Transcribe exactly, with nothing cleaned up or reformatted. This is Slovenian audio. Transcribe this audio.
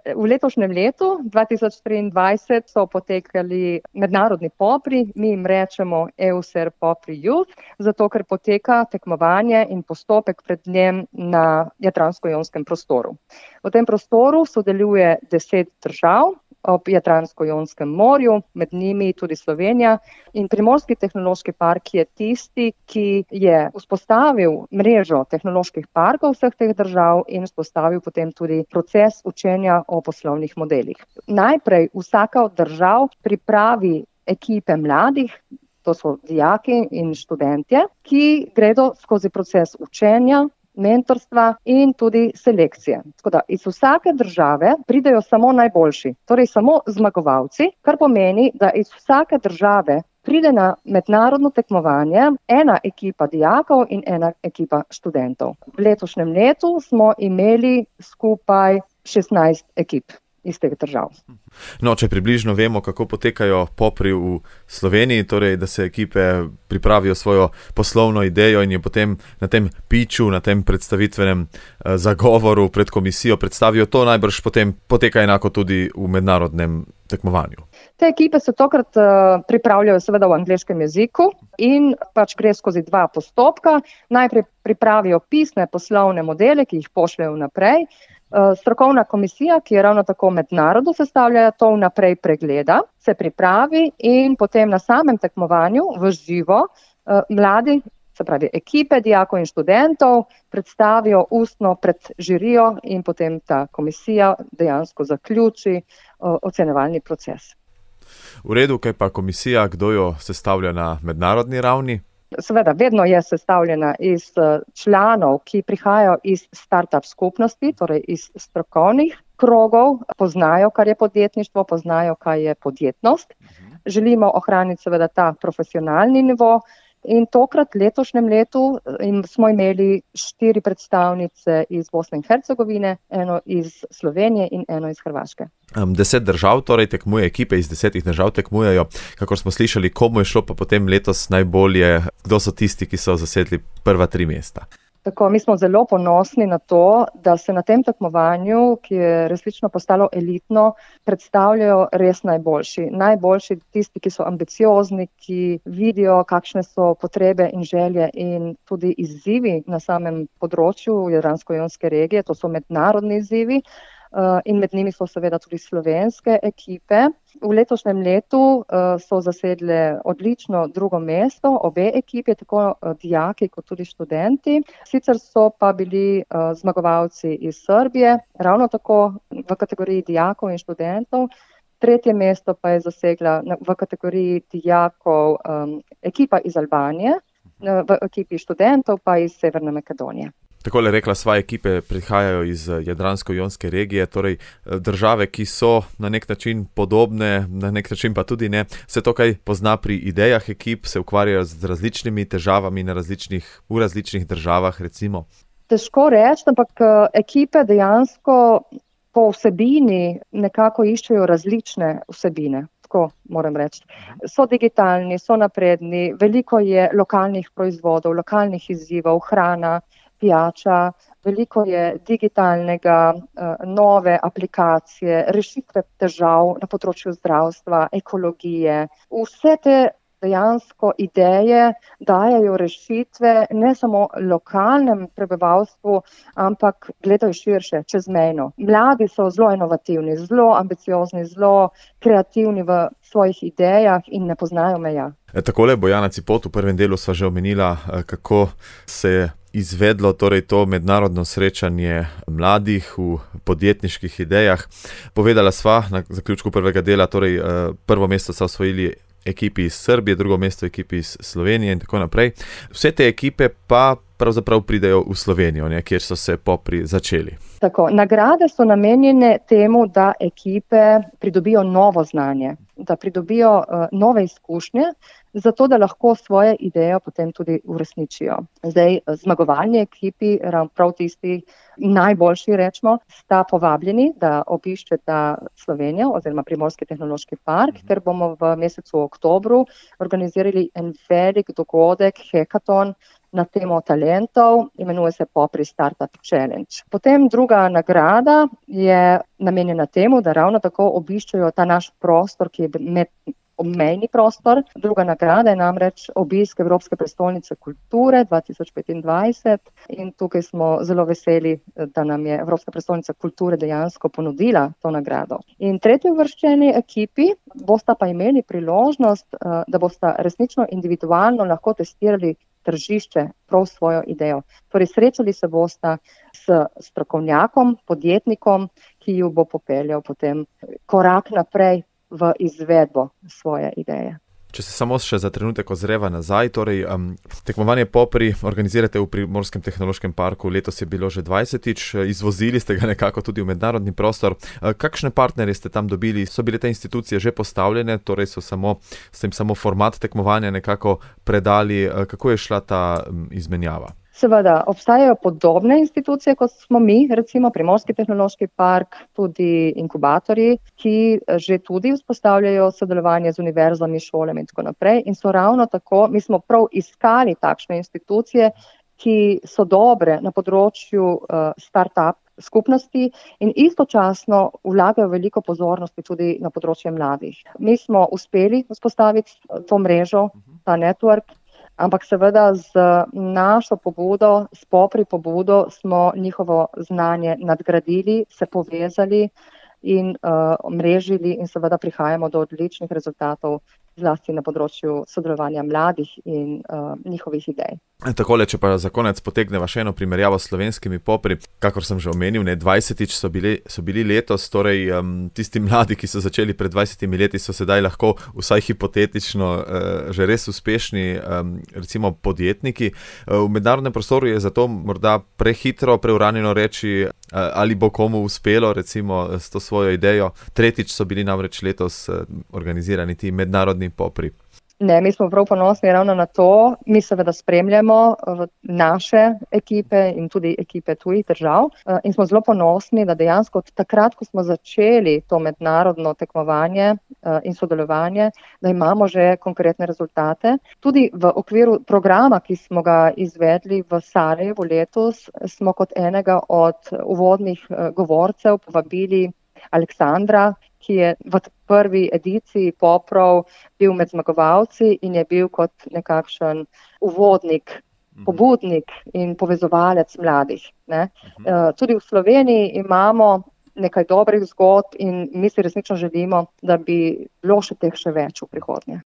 V letošnjem letu, dva tisoč triindvajset, so potekali mednarodni popri, mi jim rečemo EUSER Popri Youth, zato ker poteka tekmovanje in postopek pred njem na jadransko-jonskem prostoru. V tem prostoru sodeluje deset držav ob Jadransko-jonskem morju, med njimi tudi Slovenija, in Primorski tehnološki park je tisti, ki je vzpostavil mrežo tehnoloških parkov vseh teh držav in vzpostavil potem tudi proces učenja o poslovnih modelih. Najprej vsaka od držav pripravi ekipe mladih, to so dijaki in študentje, ki gredo skozi proces učenja, mentorstva in tudi selekcije. Tako da iz vsake države pridejo samo najboljši, torej samo zmagovalci, kar pomeni, da iz vsake države pride na mednarodno tekmovanje ena ekipa dijakov in ena ekipa študentov. V letošnjem letu smo imeli skupaj šestnajst ekip iz teh držav. No, če približno vemo, kako potekajo popri v Sloveniji, torej, da se ekipe pripravijo svojo poslovno idejo in jo potem na tem pitchu, na tem predstavitvenem eh, zagovoru pred komisijo predstavijo, to najbrž potem poteka enako tudi v mednarodnem tekmovanju. Te ekipe se tokrat uh, pripravljajo seveda v angleškem jeziku in pač gre skozi dva postopka. Najprej pripravijo pisne poslovne modele, ki jih pošljajo naprej. Uh, strokovna komisija, ki je ravno tako mednarodno sestavljena, to vnaprej pregleda, se pripravi in potem na samem tekmovanju v živo uh, mladi, se pravi ekipe dijakov in študentov, predstavijo ustno pred žirijo in potem ta komisija dejansko zaključi uh, ocenevalni proces. V redu, kaj pa komisija, kdo jo sestavlja na mednarodni ravni? Seveda, vedno je sestavljena iz članov, ki prihajajo iz startup skupnosti, torej iz strokovnih krogov, poznajo, kar je podjetništvo, poznajo, kaj je podjetnost. Želimo ohraniti seveda ta profesionalni nivo in tokrat letošnjem letu smo imeli štiri predstavnice iz Bosne in Hercegovine, eno iz Slovenije in eno iz Hrvaške. Deset držav, torej tekmuje, ekipe iz desetih držav tekmujejo. Kakor smo slišali, komu je šlo pa potem letos najbolje, kdo so tisti, ki so zasedli prva tri mesta? Tako, mi smo zelo ponosni na to, da se na tem tekmovanju, ki je resnično postalo elitno, predstavljajo res najboljši. Najboljši tisti, ki so ambiciozni, ki vidijo, kakšne so potrebe in želje in tudi izzivi na samem področju Jadransko-jonske regije, to so mednarodni izzivi. In med njimi so seveda tudi slovenske ekipe. V letošnjem letu so zasedle odlično drugo mesto, obe ekipi, tako dijaki kot tudi študenti. Sicer so pa bili zmagovalci iz Srbije, ravno tako v kategoriji dijakov in študentov. Tretje mesto pa je zasegla v kategoriji dijakov ekipa iz Albanije, v ekipi študentov pa iz Severne Makedonije. Takole rekla sva, ekipe prihajajo iz Jadransko-jonske regije, torej države, ki so na nek način podobne, na nek način pa tudi ne. Se to kaj pozna pri idejah ekip, se ukvarjajo z različnimi težavami na različnih, v različnih državah, recimo? Težko reči, ampak ekipe dejansko po vsebini nekako iščejo različne vsebine. Tako moram reči. So digitalni, so napredni, veliko je lokalnih proizvodov, lokalnih izzivov, hrana, pijača, veliko je digitalnega, nove aplikacije, rešitve težav na področju zdravstva, ekologije. Vse te dejansko ideje dajajo rešitve ne samo lokalnem prebivalstvu, ampak gledajo širše, čezmejno. Mladi so zelo inovativni, zelo ambiciozni, zelo kreativni v svojih idejah in ne poznajo meja. Takole, Bojana Cipot, v prvem delu sva že omenila, kako se je izvedlo torej to mednarodno srečanje mladih v podjetniških idejah. Povedala sva na zaključku prvega dela, torej prvo mesto so osvojili ekipi iz Srbije, drugo mesto ekipi iz Slovenije in tako naprej. Vse te ekipe pa pravzaprav pridejo v Slovenijo, ne, kjer so se popri začeli. Tako, nagrade so namenjene temu, da ekipe pridobijo novo znanje, da pridobijo uh, nove izkušnje, zato da lahko svoje ideje potem tudi uresničijo. Zdaj, zmagovalni ekipi, prav tisti najboljši, rečemo, sta povabljeni, da obiščeta Slovenijo oziroma Primorski tehnološki park, ker bomo v mesecu oktobru organizirali en velik dogodek, hekaton, na temo talentov, imenuje se Popri Startup Challenge. Potem druga nagrada je namenjena temu, da ravno tako obiščejo ta naš prostor, ki je med obmejni prostor. Druga nagrada je namreč obisk Evropske prestolnice kulture dva tisoč petindvajset in tukaj smo zelo veseli, da nam je Evropska prestolnica kulture dejansko ponudila to nagrado. In tretji uvrščeni ekipi bosta pa imeli priložnost, da bosta resnično individualno lahko testirali tržišče, prav svojo idejo. Torej srečali se bosta s strokovnjakom, podjetnikom, ki ju bo popeljal potem korak naprej v izvedbo svoje ideje. Če se samo še za trenutek ozreva nazaj, torej um, tekmovanje Popri organizirate v Primorskem tehnološkem parku, letos je bilo že dvajsetič, izvozili ste ga nekako tudi v mednarodni prostor. Kakšne partnerje ste tam dobili? So bile te institucije že postavljene, torej so samo, ste jim samo format tekmovanja nekako predali? Kako je šla ta um, izmenjava? Seveda, obstajajo podobne institucije, kot smo mi, recimo Primorski tehnološki park, tudi inkubatorji, ki že tudi vzpostavljajo sodelovanje z univerzami, šolami in tako naprej. In so ravno tako, mi smo prav iskali takšne institucije, ki so dobre na področju uh, start-up skupnosti in istočasno vlagajo veliko pozornosti tudi na področje mladih. Mi smo uspeli vzpostaviti to mrežo, ta network, ampak seveda z našo pobudo, s Popri pobudo smo njihovo znanje nadgradili, se povezali in uh, mrežili in seveda prihajamo do odličnih rezultatov, zlasti na področju sodelovanja mladih in uh, njihovih idej. Takole, če pa za konec potegneva še eno primerjavo s slovenskimi Popri, kakor sem že omenil, ne, dvajsetič so bili, so bili letos, torej um, tisti mladi, ki so začeli pred dvajsetimi leti, so sedaj lahko vsaj hipotetično uh, že res uspešni, um, recimo podjetniki. Uh, v mednarodnem prostoru je zato morda prehitro, preuranjeno reči, uh, ali bo komu uspelo, recimo, s to svojo idejo. Tretjič so bili namreč letos uh, organizirani ti mednarodni Popri. Ne, mi smo prav ponosni ravno na to. Mi seveda spremljamo naše ekipe in tudi ekipe tujih držav in smo zelo ponosni, da dejansko od takrat, ko smo začeli to mednarodno tekmovanje in sodelovanje, da imamo že konkretne rezultate. Tudi v okviru programa, ki smo ga izvedli v Sarajevu letos, smo kot enega od uvodnih govorcev povabili Aleksandra, ki je v prvi ediciji Poprov bil med zmagovalci in je bil kot nekakšen uvodnik, pobudnik in povezovalec mladih. Ne? Tudi v Sloveniji imamo nekaj dobrih zgodb in mi si resnično želimo, da bi bilo še teh še več v prihodnje.